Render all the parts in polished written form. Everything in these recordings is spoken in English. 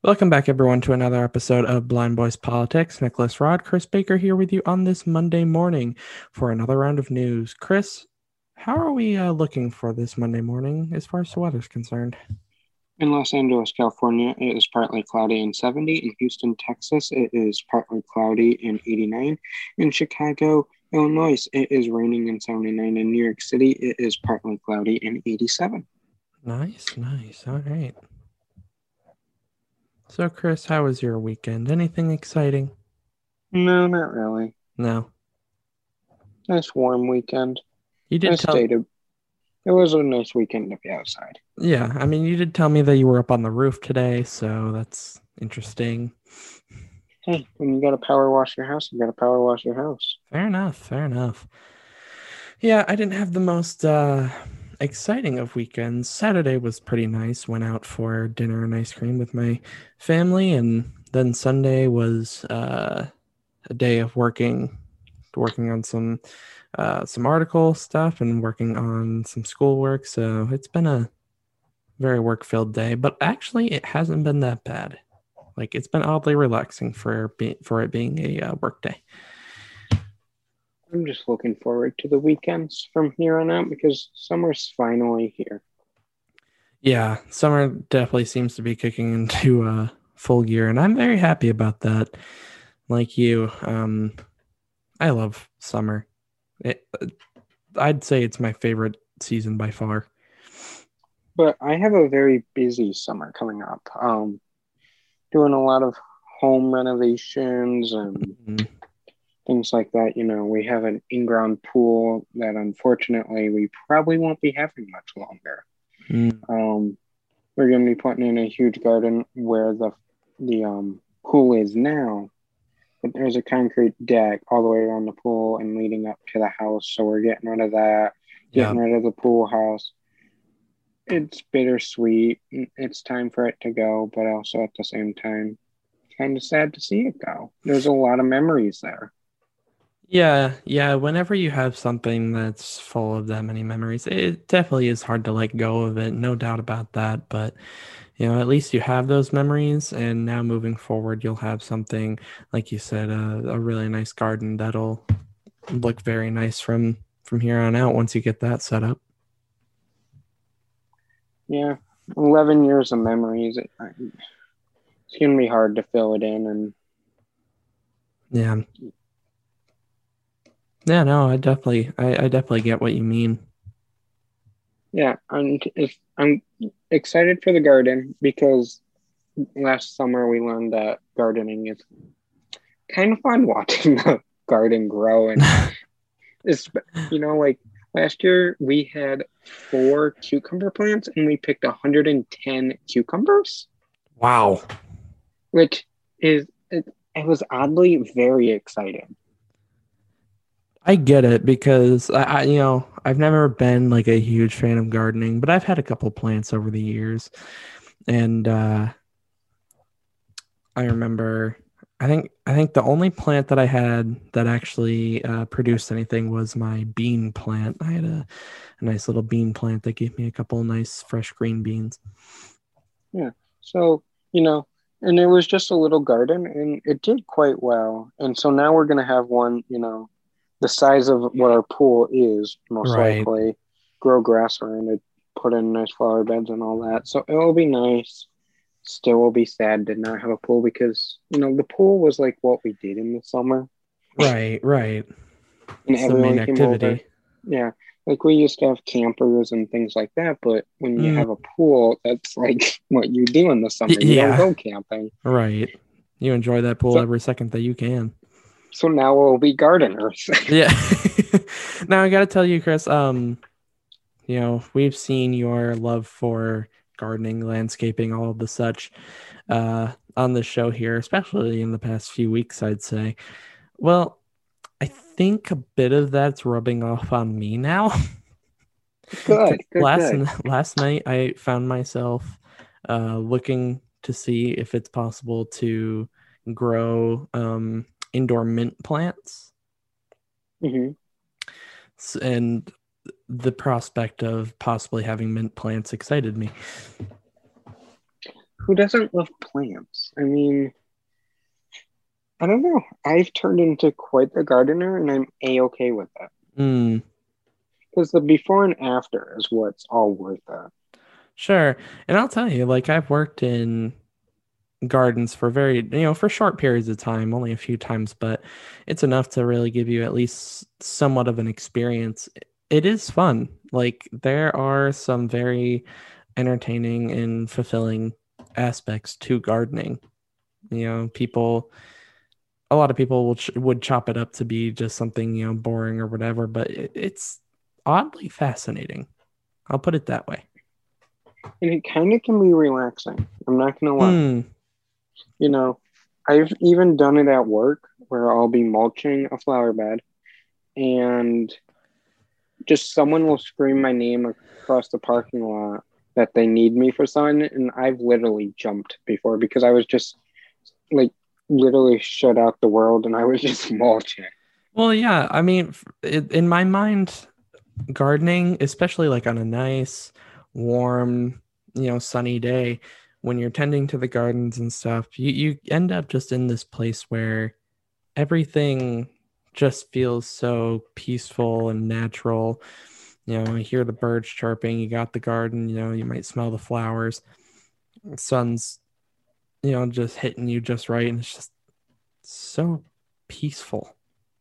Welcome back, everyone, to another episode of Blind Boys Politics. Nicholas Rod, Chris Baker here with you on this Monday morning for another round of news. Chris, how are we looking for this Monday morning as far as the weather's concerned? In Los Angeles, California, it is partly cloudy and 70. In Houston, Texas, it is partly cloudy and 89. In Chicago, Illinois, it is raining and 79. In New York City, it is partly cloudy and 87. Nice, nice. All right. So, Chris, how was your weekend? Anything exciting? No, not really. No. Nice warm weekend. You did Nice tell, day to. It was a nice weekend to be outside. yeah, I mean, you did tell me that you were up on the roof today, so that's interesting. Hey, when you got to power wash your house, you got to power wash your house. Fair enough, fair enough. Yeah, I didn't have the most exciting of weekends. Saturday was pretty nice. Went out for dinner and ice cream with my family, and then Sunday was a day of working on some article stuff and working on some schoolwork. So it's been a very work-filled day, but actually it hasn't been that bad. Like it's been oddly relaxing for it being a work day. I'm just looking forward to the weekends from here on out because summer's finally here. Yeah, summer definitely seems to be kicking into full gear, and I'm very happy about that. Like you, I love summer. It, I'd say it's my favorite season by far. But I have a very busy summer coming up. Doing a lot of home renovations and Mm, things like that. You know, we have an in-ground pool that unfortunately we probably won't be having much longer. mm, Um, we're going to be putting in a huge garden where the pool is now, but there's a concrete deck all the way around the pool and leading up to the house. So we're getting rid of that, yeah, getting rid of the pool house. It's bittersweet. It's time for it to go, but also at the same time, kind of sad to see it go. There's a lot of memories there. yeah, yeah. Whenever you have something that's full of that many memories, it definitely is hard to let go of it. No doubt about that. But at least you have those memories, and now moving forward, you'll have something like you said, a really nice garden that'll look very nice from here on out once you get that set up. Yeah, 11 years of memories. It's going to be hard to fill it in. And Yeah. Yeah, no, I definitely get what you mean. yeah, I'm excited for the garden because last summer we learned that gardening is kind of fun watching the garden grow. And it's, like last year we had 4 cucumber plants and we picked 110 cucumbers, Wow. which it was oddly very exciting. I get it because I've never been like a huge fan of gardening, but I've had a couple plants over the years. And I remember I think the only plant that I had that actually produced anything was my bean plant. I had a nice little bean plant that gave me a couple nice fresh green beans. Yeah. So, you know, and it was just a little garden and it did quite well. And so now we're going to have one, the size of what our pool is, most Right. likely, grow grass around it, put in nice flower beds and all that. So it will be nice. Still will be sad to not have a pool because, the pool was like what we did in the summer Right, right. and It's the main everyone came over. activity. Yeah. Like we used to have campers and things like that, but when you Mm, have a pool, that's like what you do in the summer. You don't yeah, go camping. right. You enjoy that pool So every second that you can. So now we'll be gardeners. Yeah. Now I gotta tell you, Chris, we've seen your love for gardening, landscaping, all of the such, on the show here, especially in the past few weeks, I'd say. Well, I think a bit of that's rubbing off on me now. Good, Because good, good. last night I found myself looking to see if it's possible to grow indoor mint plants. Hmm. And the prospect of possibly having mint plants excited me. Who doesn't love plants? I mean, I don't know. I've turned into quite the gardener, and I'm a-okay with that. Mm, Because the before and after is what's all worth it. sure. And I'll tell you, like I've worked in gardens for for short periods of time, only a few times, but it's enough to really give you at least somewhat of an experience. It is fun. Like there are some very entertaining and fulfilling aspects to gardening. People a lot of people would chop it up to be just something, boring or whatever, but it's oddly fascinating. I'll put it that way. And it kind of can be relaxing. I'm not going to lie. Hmm. You know, I've even done it at work where I'll be mulching a flower bed and just someone will scream my name across the parking lot that they need me for something. And I've literally jumped before because I was just like literally shut out the world and I was just mulching. Well, yeah. I mean, in my mind, gardening, especially like on a nice, warm, sunny day, when you're tending to the gardens and stuff, you end up just in this place where everything just feels so peaceful and natural. You hear the birds chirping, you got the garden, you might smell the flowers. The sun's, just hitting you just right, and it's just so peaceful.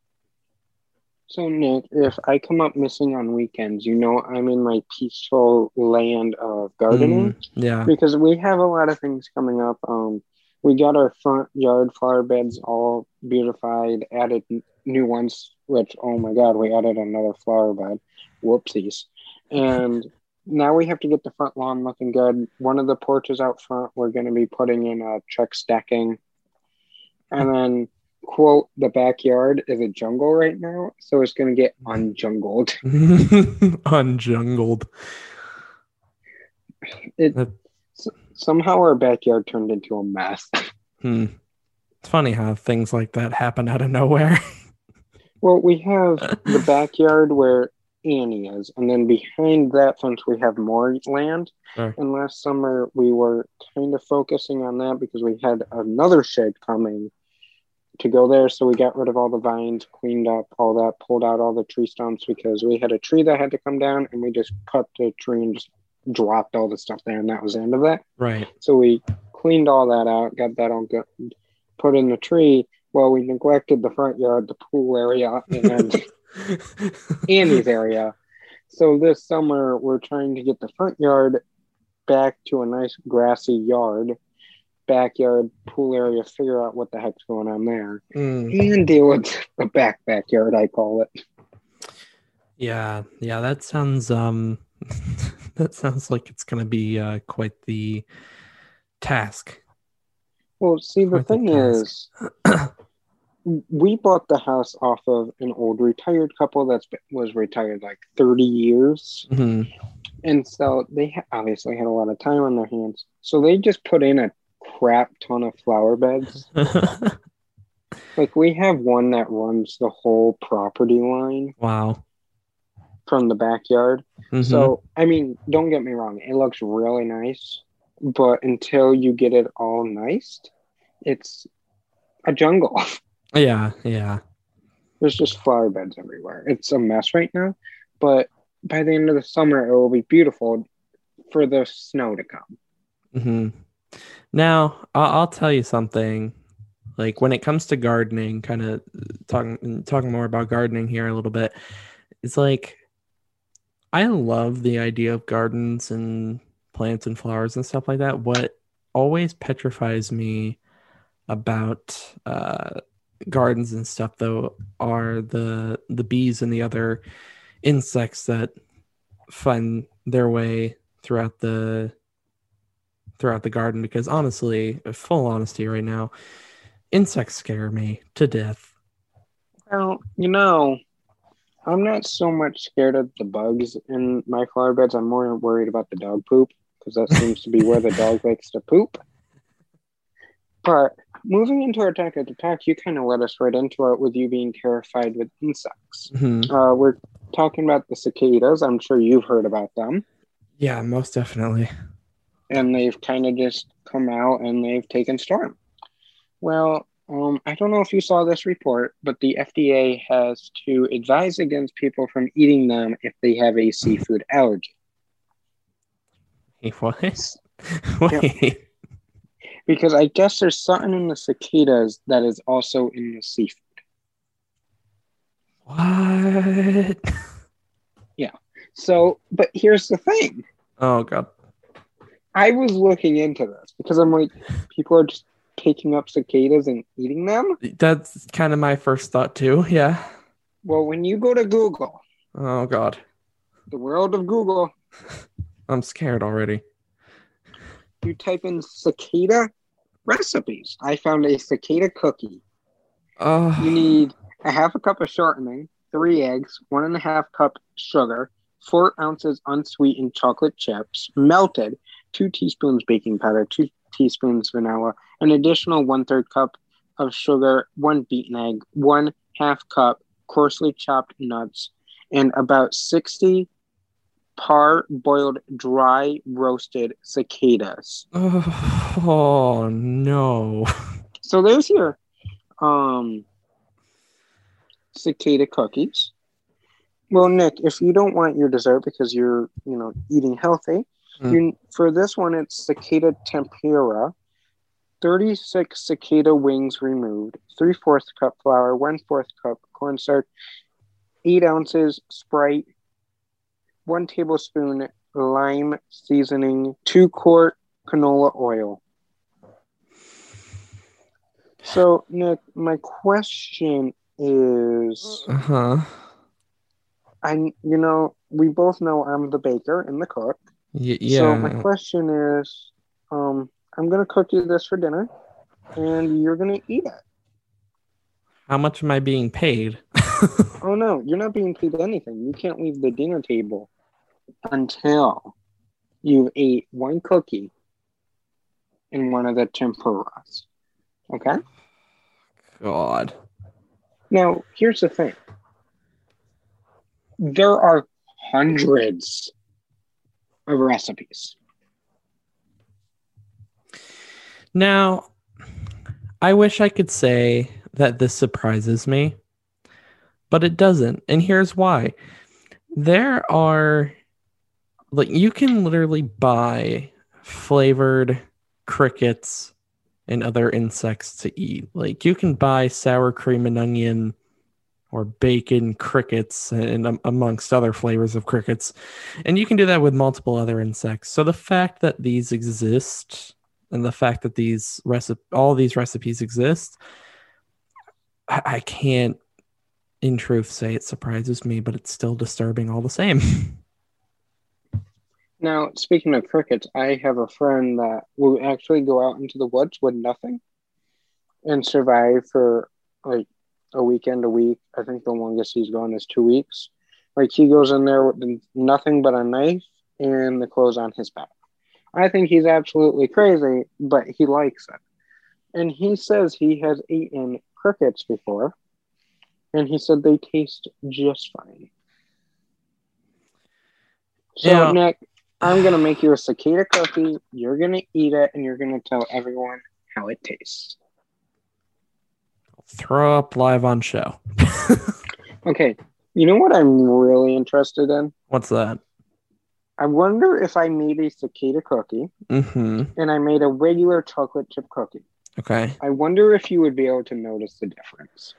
So, Nick, if I come up missing on weekends, you know I'm in my peaceful land of gardening Yeah. because we have a lot of things coming up. We got our front yard flower beds all beautified, added new ones, which, oh my God, we added another flower bed. Whoopsies. And now we have to get the front lawn looking good. One of the porches out front, we're going to be putting in a check stacking. And then quote, the backyard is a jungle right now, so it's going to get unjungled. Unjungled. It somehow our backyard turned into a mess. It's funny how things like that happen out of nowhere. Well, we have the backyard where Annie is, and then behind that fence we have more land. Sure. And last summer we were kind of focusing on that because we had another shed coming to go there. So we got rid of all the vines, cleaned up all that, pulled out all the tree stumps because we had a tree that had to come down and we just cut the tree and just dropped all the stuff there. And that was the end of that. Right. So we cleaned all that out, got that all good, put in the tree. Well, we neglected the front yard, the pool area, and Annie's area. So this summer we're trying to get the front yard back to a nice grassy yard, backyard, pool area, figure out what the heck's going on there, and deal with the backyard, I call it. Yeah, that sounds that sounds like it's gonna be quite the task. Well, see, the thing is, we bought the house off of an old retired couple that was retired like 30 years. Mm-hmm. And so they obviously had a lot of time on their hands. So they just put in a crap ton of flower beds. Like we have one that runs the whole property line. Wow. From the backyard. Mm-hmm. So, I mean, don't get me wrong. It looks really nice. But until you get it all nice, it's a jungle. Yeah. There's just flower beds everywhere. It's a mess right now. But by the end of the summer, it will be beautiful for the snow to come. Mm-hmm. Now, I'll tell you something. Like when it comes to gardening, kind of talking more about gardening here a little bit, it's like I love the idea of gardens and plants and flowers and stuff like that. What always petrifies me about gardens and stuff, though, are the bees and the other insects that find their way throughout the garden. Because honestly, full honesty right now, insects scare me to death. Well, I'm not so much scared of the bugs in my flower beds. I'm more worried about the dog poop because that seems to be where the dog likes to poop. But moving into our talk, you kind of led us right into it with you being terrified with insects. Mm-hmm. We're talking about the cicadas. I'm sure you've heard about them. Yeah, most definitely. and they've kind of just come out and they've taken storm. Well, I don't know if you saw this report, but the FDA has to advise against people from eating them if they have a seafood allergy. Wait, what? Yep. Wait. Because I guess there's something in the cicadas that is also in the seafood. What? Yeah. So, but here's the thing. Oh god. I was looking into this because I'm like, people are just picking up cicadas and eating them. That's kind of my first thought too. Yeah. Well, when you go to Google, Oh god. the world of Google, I'm scared already. you type in cicada recipes. I found a cicada cookie. Oh. You need a half a cup of shortening, 3 eggs, 1.5 cup sugar, 4 ounces unsweetened chocolate chips, melted, 2 teaspoons baking powder, 2 teaspoons vanilla, an additional 1/3 cup of sugar, 1 beaten egg, 1/2 cup coarsely chopped nuts, and about 60 par-boiled dry roasted cicadas. Oh no. So there's your cicada cookies. Well, Nick, if you don't want your dessert because you're, eating healthy, for this one it's cicada tempura, 36 cicada wings removed, 3/4 cup flour, 1/4 cup cornstarch, 8 ounces Sprite, 1 tablespoon lime seasoning, 2-quart canola oil. So, Nick, my question is, we both know I'm the baker and the cook. Yeah. So my question is, I'm gonna cook you this for dinner, and you're gonna eat it. How much am I being paid? Oh no, you're not being paid anything. You can't leave the dinner table until you ate 1 cookie and 1 of the tempuras. Okay? God. Now, here's the thing. There are hundreds of recipes. Now, I wish I could say that this surprises me, but it doesn't. And here's why. There are, you can literally buy flavored crickets and other insects to eat. Like, you can buy sour cream and onion or bacon crickets and amongst other flavors of crickets. And you can do that with multiple other insects. So the fact that these exist and the fact that all these recipes exist, I can't in truth say it surprises me, but it's still disturbing all the same. Now, speaking of crickets, I have a friend that will actually go out into the woods with nothing and survive for like a weekend, a week. I think the longest he's gone is 2 weeks. Like, he goes in there with nothing but a knife and the clothes on his back. I think he's absolutely crazy, but he likes it. And he says he has eaten crickets before, and he said they taste just fine. So, Nick, I'm going to make you a cicada cookie. You're going to eat it, and you're going to tell everyone how it tastes. Throw up live on show. Okay. You know what I'm really interested in? What's that? I wonder if I made a cicada cookie and I made a regular chocolate chip cookie. Okay. I wonder if you would be able to notice the difference.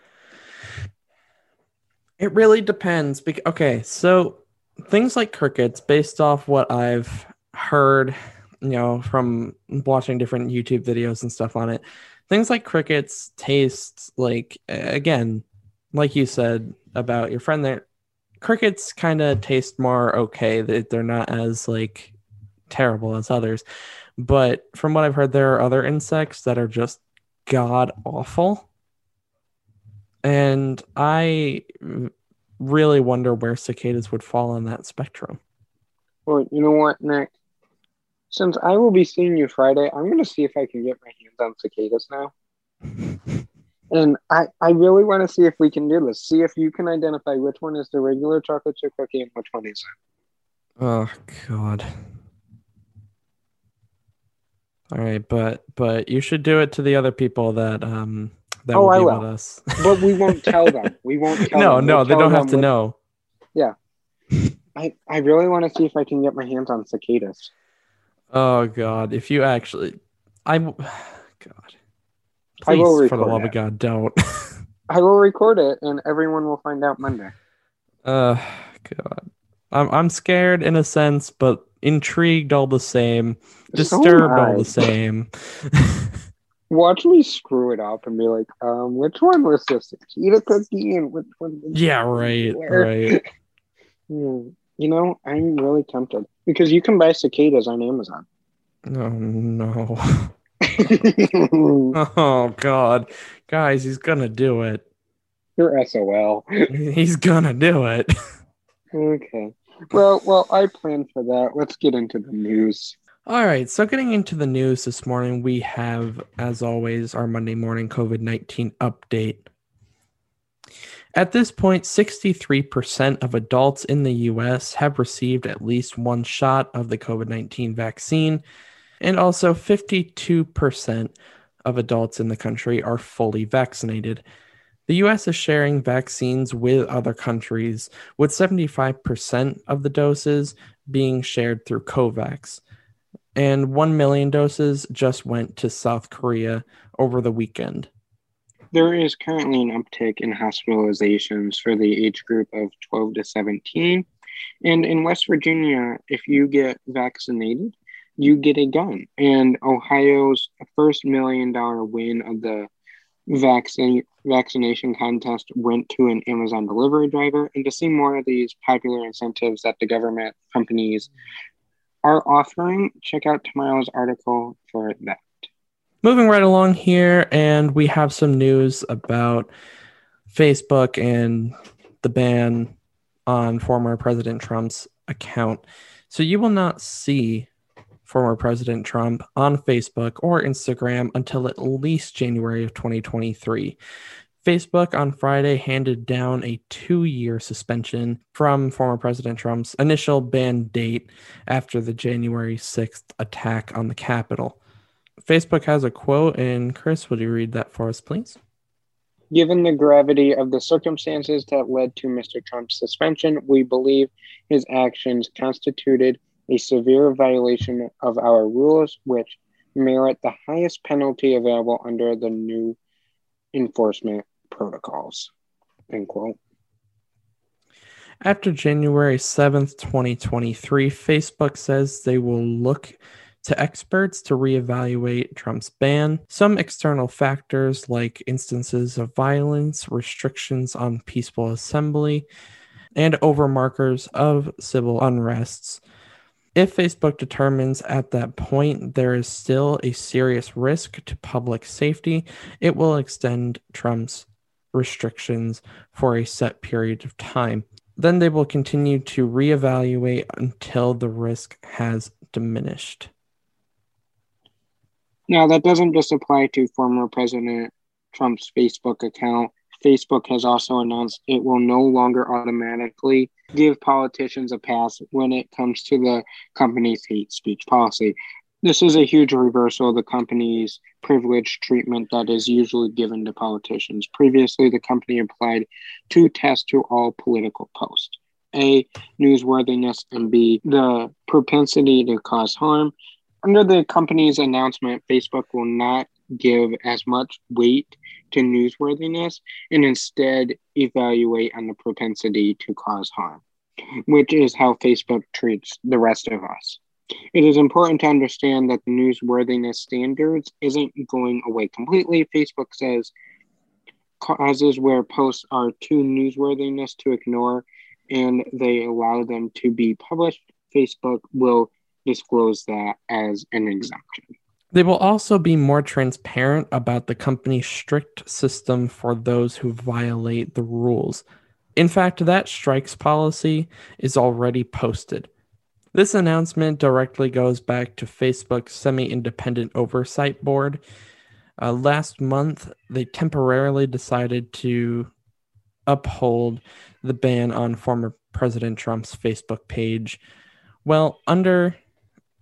It really depends. Okay, so things like crickets, based off what I've heard, from watching different YouTube videos and stuff on it, things like crickets taste like, again, like you said about your friend there, crickets kind of taste more okay. They're not as terrible as others. But from what I've heard, there are other insects that are just god awful. And I really wonder where cicadas would fall on that spectrum. Well, you know what, Nick? Since I will be seeing you Friday, I'm going to see if I can get my hands on cicadas now. And I really want to see if we can do this. See if you can identify which one is the regular chocolate chip cookie and which one isn't. Oh, God. All right, but you should do it to the other people that Oh, will I be with will. us. But we won't tell them. We won't tell No, them. We'll no, they tell don't have them to with, know. yeah. I really want to see if I can get my hands on cicadas. Oh God, if you actually, God, I will please, for the record love of it. God, don't. I will record it and everyone will find out Monday. Uh, God, I'm scared in a sense, but intrigued all the same, So am disturbed all the I. same. Watch me screw it up and be like, which one was this? Cicada cookie and which one was Yeah, right, where? right. I'm really tempted because you can buy cicadas on Amazon. Oh no. Oh God, guys, he's gonna do it. You're SOL. He's gonna do it. Okay. Well, I planned for that. Let's get into the news. All right, so getting into the news this morning, we have, as always, our Monday morning COVID-19 update. At this point, 63% of adults in the US have received at least one shot of the COVID-19 vaccine, and also 52% of adults in the country are fully vaccinated. The US is sharing vaccines with other countries, with 75% of the doses being shared through COVAX. And 1 million doses just went to South Korea over the weekend. There is currently an uptick in hospitalizations for the age group of 12 to 17. And in West Virginia, if you get vaccinated, you get a gun. And Ohio's first $1 million win of the vaccination contest went to an Amazon delivery driver. And to see more of these popular incentives that the government companies are offering, check out tomorrow's article for that. Moving right along here, and we have some news about Facebook and the ban on former President Trump's account. So you will not see former President Trump on Facebook or Instagram until at least January of 2023. Facebook on Friday handed down a 2-year suspension from former President Trump's initial ban date after the January 6th attack on the Capitol. Facebook has a quote, and Chris, would you read that for us, please? Given the gravity of the circumstances that led to Mr. Trump's suspension, we believe his actions constituted a severe violation of our rules, which merit the highest penalty available under the new enforcement protocols. End quote. After January 7th, 2023, Facebook says they will look to experts to reevaluate Trump's ban. Some external factors, like instances of violence, restrictions on peaceful assembly, and overmarkers of civil unrests. If Facebook determines at that point there is still a serious risk to public safety, it will extend Trump's restrictions for a set period of time. Then they will continue to reevaluate until the risk has diminished. Now, that doesn't just apply to former President Trump's Facebook account. Facebook has also announced it will no longer automatically give politicians a pass when it comes to the company's hate speech policy. This is a huge reversal of the company's privileged treatment that is usually given to politicians. Previously, the company applied 2 tests to all political posts: A, newsworthiness, and B, the propensity to cause harm. Under the company's announcement, Facebook will not give as much weight to newsworthiness and instead evaluate on the propensity to cause harm, which is how Facebook treats the rest of us. It is important to understand that the newsworthiness standards isn't going away completely. Facebook says causes where posts are too newsworthiness to ignore and they allow them to be published, Facebook will disclose that as an exemption. They will also be more transparent about the company's strict system for those who violate the rules. In fact, that strikes policy is already posted. This announcement directly goes back to Facebook's semi-independent oversight board. Last month, they temporarily decided to uphold the ban on former President Trump's Facebook page. Well, under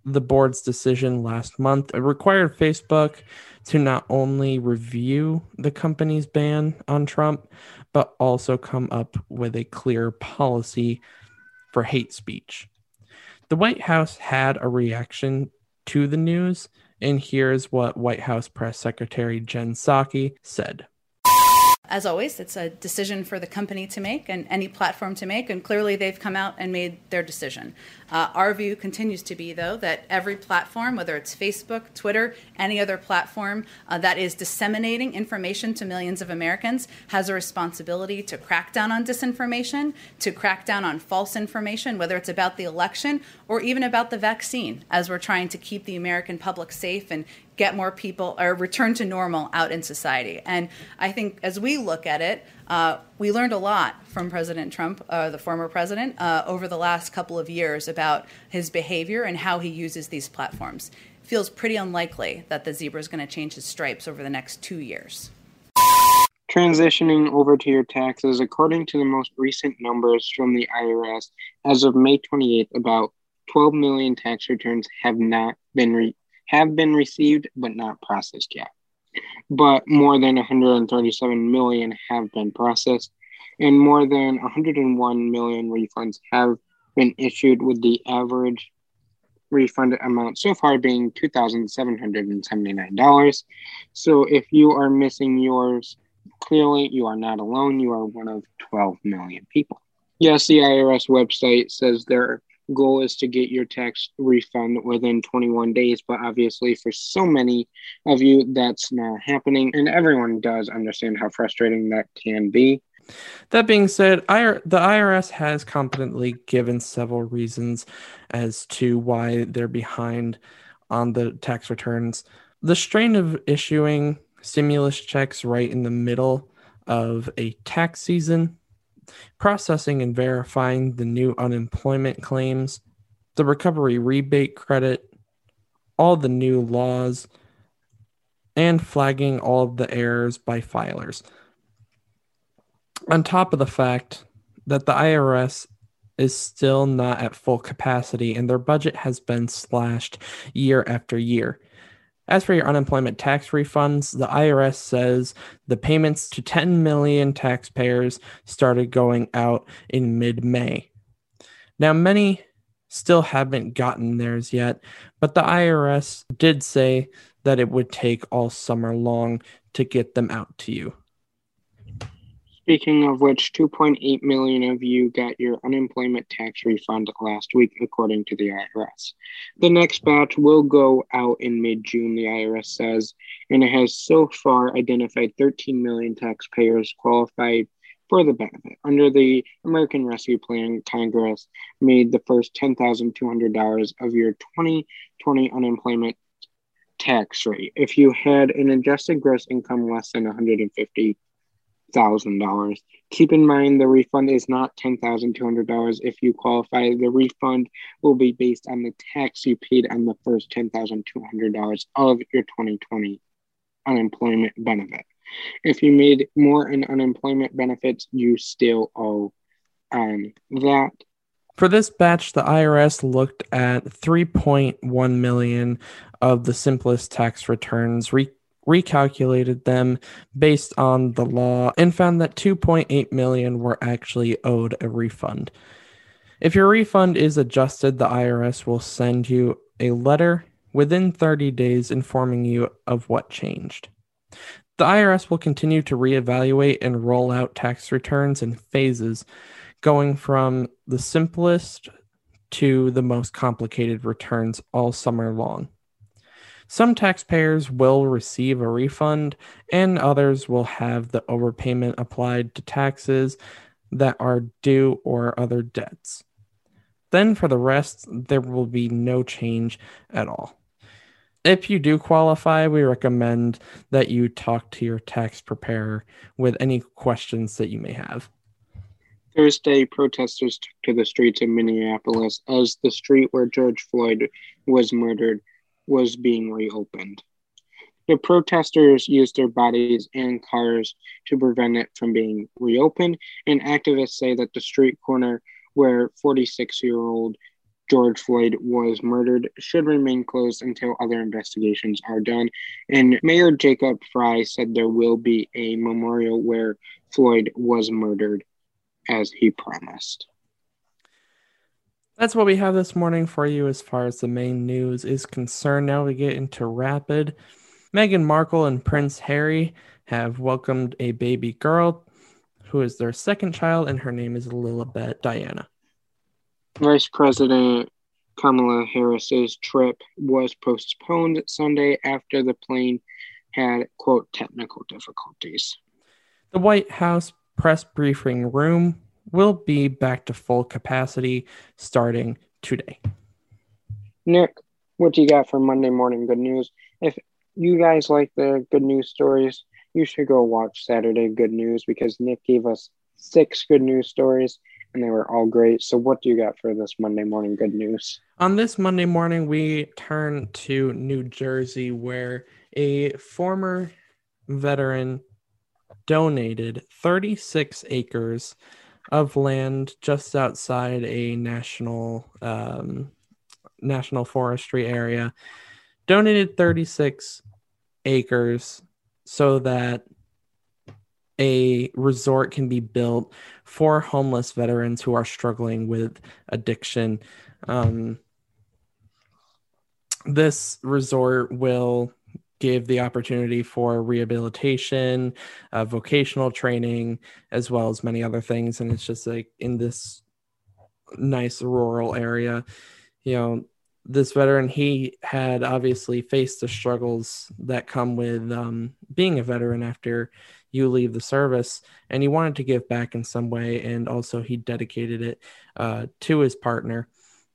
the board's decision last month. It required Facebook to not only review the company's ban on Trump, but also come up with a clear policy for hate speech. The White House had a reaction to the news, and here's what White House Press Secretary Jen Psaki said. As always, it's a decision for the company to make and any platform to make, and clearly they've come out and made their decision. Our view continues to be, though, that every platform, whether it's Facebook, Twitter, any other platform that is disseminating information to millions of Americans, has a responsibility to crack down on disinformation, to crack down on false information, whether it's about the election or even about the vaccine, as we're trying to keep the American public safe and get more people or return to normal out in society. And I think as we look at it, we learned a lot from President Trump, the former president, over the last couple of years about his behavior and how he uses these platforms. It feels pretty unlikely that the zebra is going to change his stripes over the next 2 years. Transitioning over to your taxes, according to the most recent numbers from the IRS, as of May 28th, about 12 million tax returns have been received but not processed yet. But more than 137 million have been processed, and more than 101 million refunds have been issued, with the average refund amount so far being $2,779. So if you are missing yours, clearly you are not alone. You are one of 12 million people. Yes, the IRS website says their goal is to get your tax refund within 21 days, but obviously for so many of you, that's not happening, and everyone does understand how frustrating that can be. That being said, the IRS has competently given several reasons as to why they're behind on the tax returns. The strain of issuing stimulus checks right in the middle of a tax season, processing and verifying the new unemployment claims, the recovery rebate credit, all the new laws, and flagging all of the errors by filers. On top of the fact that the IRS is still not at full capacity and their budget has been slashed year after year. As for your unemployment tax refunds, the IRS says the payments to 10 million taxpayers started going out in mid-May. Now, many still haven't gotten theirs yet, but the IRS did say that it would take all summer long to get them out to you. Speaking of which, 2.8 million of you got your unemployment tax refund last week, according to the IRS. The next batch will go out in mid-June, the IRS says, and it has so far identified 13 million taxpayers qualified for the benefit. Under the American Rescue Plan, Congress made the first $10,200 of your 2020 unemployment tax rate if you had an adjusted gross income less than $150,000. Keep in mind the refund is not $10,200 if you qualify. The refund will be based on the tax you paid on the first $10,200 of your 2020 unemployment benefit. If you made more in unemployment benefits, you still owe that. For this batch, the IRS looked at 3.1 million of the simplest tax returns, recalculated them based on the law, and found that 2.8 million were actually owed a refund. If your refund is adjusted, the IRS will send you a letter within 30 days informing you of what changed. The IRS will continue to reevaluate and roll out tax returns in phases, going from the simplest to the most complicated returns all summer long. Some taxpayers will receive a refund, and others will have the overpayment applied to taxes that are due or other debts. Then for the rest, there will be no change at all. If you do qualify, we recommend that you talk to your tax preparer with any questions that you may have. Thursday, protesters took to the streets of Minneapolis as the street where George Floyd was murdered was being reopened. The protesters used their bodies and cars to prevent it from being reopened, and activists say that the street corner where 46-year-old George Floyd was murdered should remain closed until other investigations are done. And Mayor Jacob Frey said there will be a memorial where Floyd was murdered, as he promised. That's what we have this morning for you as far as the main news is concerned. Now we get into rapid. Meghan Markle and Prince Harry have welcomed a baby girl who is their second child, and her name is Lilibet Diana. Vice President Kamala Harris's trip was postponed Sunday after the plane had, quote, technical difficulties. The White House press briefing room will be back to full capacity starting today. Nick, what do you got for Monday morning good news? If you guys like the good news stories, you should go watch Saturday Good News because Nick gave us 6 good news stories and they were all great. So what do you got for this Monday morning good news? On this Monday morning, we turn to New Jersey, where a former veteran donated 36 acres of land just outside a national forestry area. Donated 36 acres so that a resort can be built for homeless veterans who are struggling with addiction. This resort will give the opportunity for rehabilitation, vocational training, as well as many other things. And it's just like in this nice rural area, this veteran, he had obviously faced the struggles that come with being a veteran after you leave the service, and he wanted to give back in some way. And also he dedicated it to his partner,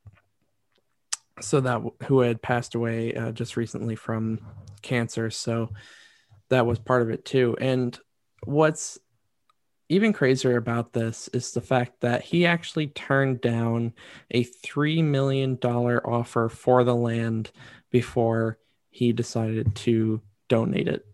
so that who had passed away just recently from cancer. So that was part of it too. And what's even crazier about this is the fact that he actually turned down a $3 million offer for the land before he decided to donate it.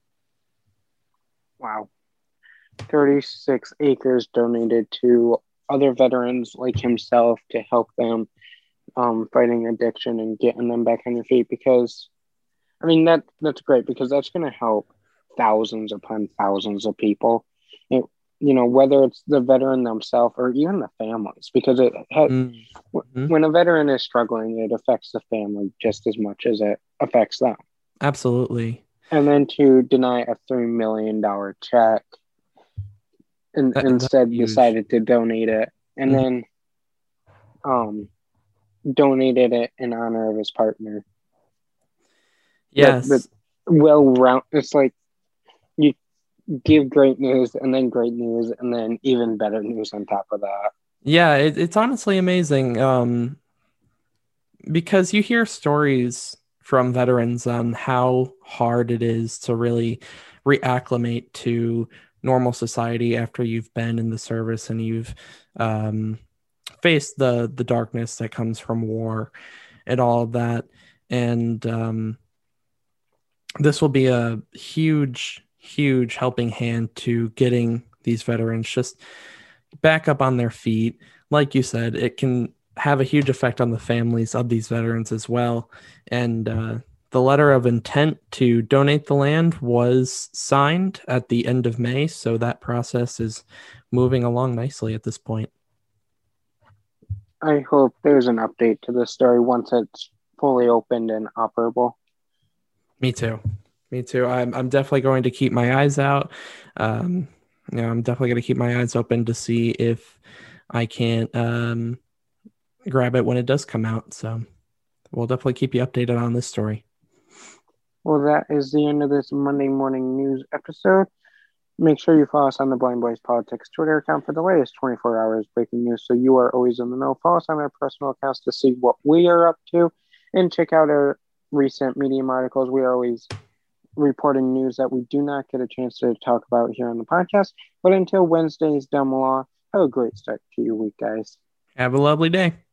Wow. 36 acres donated to other veterans like himself to help them fighting addiction and getting them back on their feet, because that's great, because that's going to help thousands upon thousands of people, whether it's the veteran themselves or even the families, because when a veteran is struggling, it affects the family just as much as it affects them. Absolutely. And then to deny a $3 million check and instead decided to donate it, and then donated it in honor of his partner. Yes. It's like you give great news and then great news and then even better news on top of that. Yeah, it's honestly amazing because you hear stories from veterans on how hard it is to really reacclimate to normal society after you've been in the service and you've faced the darkness that comes from war and all of that. And this will be a huge helping hand to getting these veterans just back up on their feet. Like you said, it can have a huge effect on the families of these veterans as well. And the letter of intent to donate the land was signed at the end of May, so that process is moving along nicely at this point. I hope there's an update to this story once it's fully opened and operable. Me too. I'm definitely going to keep my eyes out. I'm definitely going to keep my eyes open to see if I can't grab it when it does come out. So we'll definitely keep you updated on this story. Well, that is the end of this Monday morning news episode. Make sure you follow us on the Blind Boys Politics Twitter account for the latest 24 hours breaking news, so you are always in the know. Follow us on our personal accounts to see what we are up to, and check out our recent Medium articles. We are always reporting news that we do not get a chance to talk about here on the podcast. But until Wednesday's Dumb Law, have a great start to your week, guys. Have a lovely day.